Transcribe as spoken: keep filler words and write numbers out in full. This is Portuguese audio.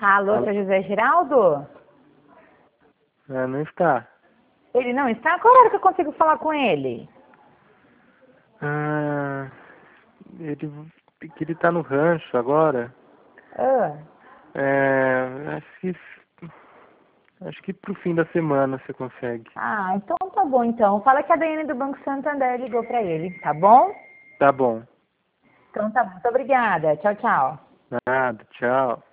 Alô, Alô? seu José Giraldo? Ah, não está. Ele não está? Qual hora que eu consigo falar com ele? Ah, ele, que ele tá no rancho agora. Ah, É, acho que, acho que pro fim da semana você consegue. ah, então tá bom então. Fala que a Daiane do Banco Santander ligou pra ele, tá bom? Tá bom. Então tá bom. Muito obrigada. Tchau, tchau. Nada, tchau.